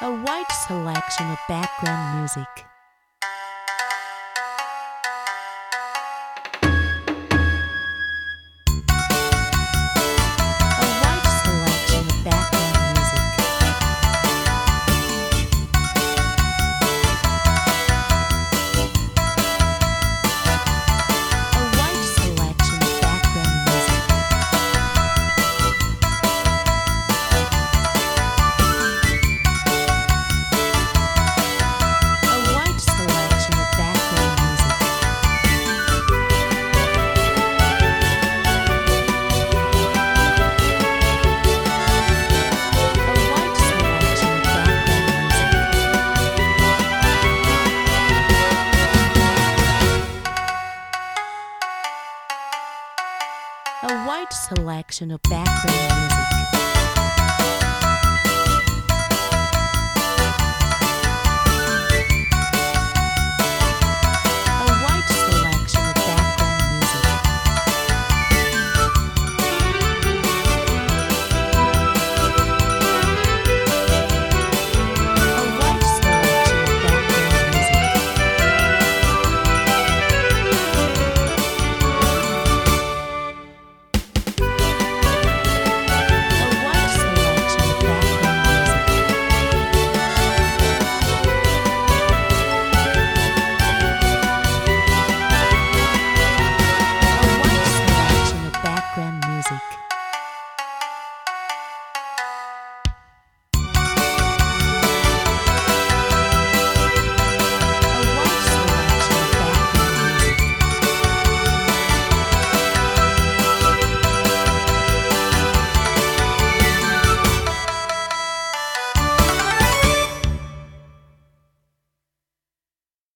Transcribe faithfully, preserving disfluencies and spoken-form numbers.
A wide selection of background music. A wide selection of background music. A wide selection of background music. A wide selection of background music. A wide selection of background music. A wide selection of background music.